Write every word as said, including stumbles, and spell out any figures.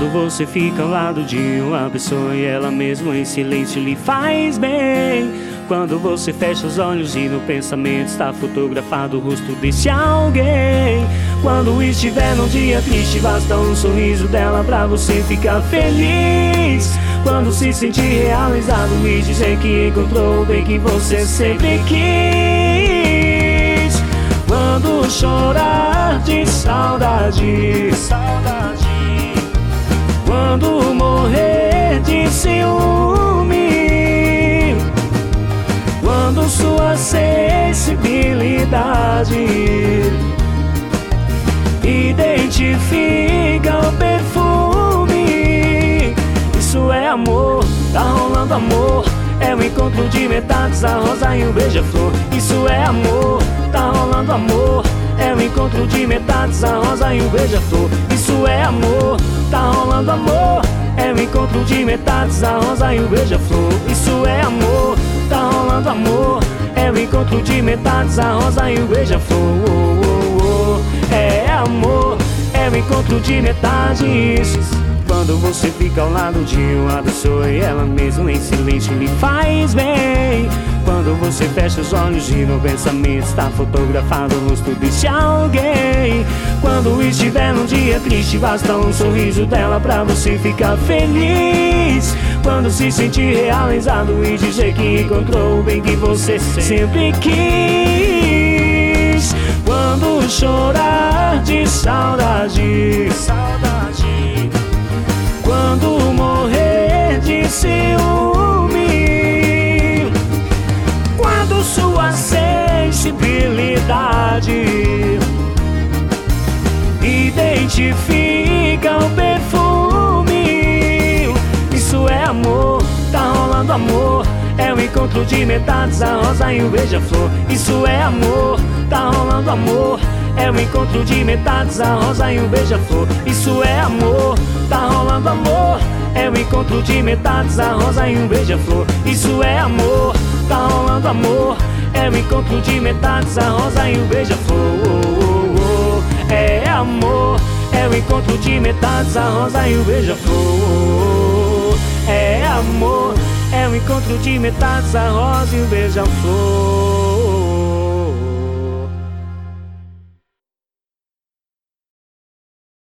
Quando você fica ao lado de uma pessoa e ela mesma em silêncio lhe faz bem. Quando você fecha os olhos e no pensamento está fotografado o rosto desse alguém. Quando estiver num dia triste, basta um sorriso dela pra você ficar feliz. Quando se sentir realizado e dizer que encontrou o bem que você sempre quis. Quando chorar de saudade, saudade. Quando morrer de ciúme. Quando sua sensibilidade identifica o perfume. Isso é amor, tá rolando amor. É o encontro de metades, a rosa e o beija-flor. Isso é amor, tá rolando amor. É o encontro de metades, a rosa e o beija-flor. Isso é amor, tá rolando amor. É o encontro de metades, a rosa e o beija-flor. Isso é amor, tá rolando amor. É o encontro de metades, a rosa e o beija-flor. Oh, oh, oh. É amor, é o encontro de metades. Quando você fica ao lado de uma pessoa e ela mesmo em silêncio lhe faz bem. Quando você fecha os olhos e no pensamento está fotografado o rosto desse alguém. Quando estiver num dia triste, basta um sorriso dela pra você ficar feliz. Quando se sentir realizado e dizer que encontrou o bem que você sempre quis. Quando chorar de saudade, saudade. Quando morrer de ciúme. Quando sua sensibilidade identifica o perfume. Isso é amor, tá rolando amor. É o encontro de metades, a rosa e o beija-flor. Isso é amor, tá rolando amor. É o encontro de metades, a rosa e o beija-flor. Isso é amor, tá rolando amor. É o encontro de metades, a rosa e o beija-flor. Isso é amor, tá rolando amor. É o encontro de metades, a rosa e o beija-flor. Oh, oh, oh. É amor, é o encontro de metades, a rosa e o beija-flor. É amor, é o encontro de metades, a rosa e o beija-flor.